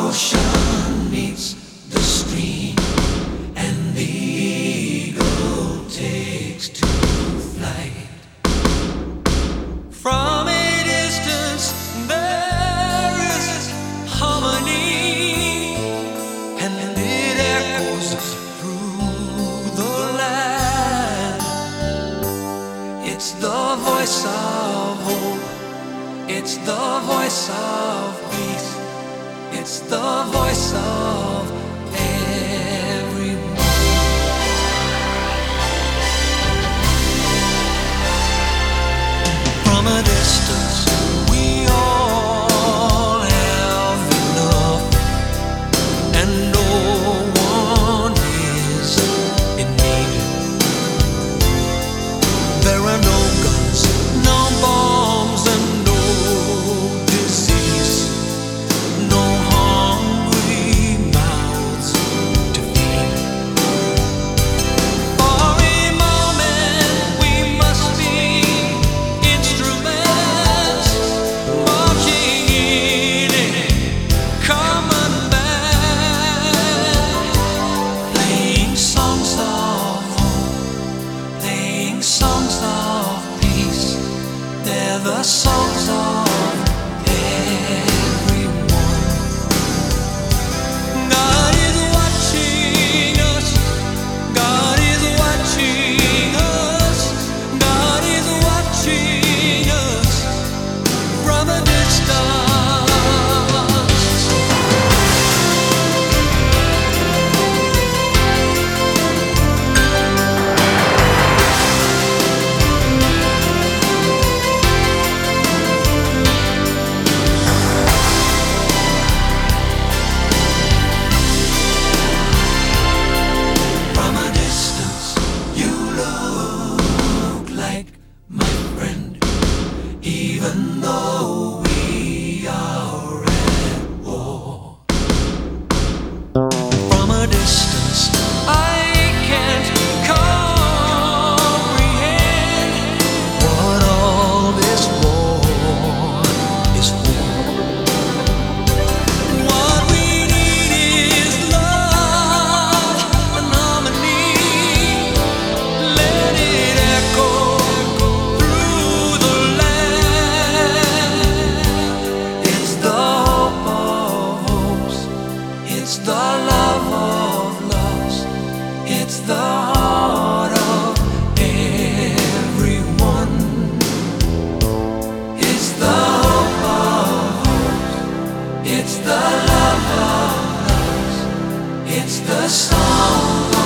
ocean meets the stream, and the eagle takes to flight. From a distance there is harmony, and it echoes through the land. It's the voice of hope, it's the voice of peace, it's the voice of everyone. From a distance we all have enough, and no one is in need. There are no guns, no bombs, and no disease, no hungry mouths to feed. For a moment we must be instruments marching in a common band, playing songs of hope, playing songs of peace. They're the songs of everyone. God is watching us, God is watching us, God is watching us from a distance. From a distance, you look like my friend, even though we are at war. From a distance, I can't comprehend what all this war is for. What we need is love and harmony. Let it echo through the land. It's the hope of hopes, it's the love of loves, it's the heart of everyone. It's the hope of hopes, it's the love of loves, it's the song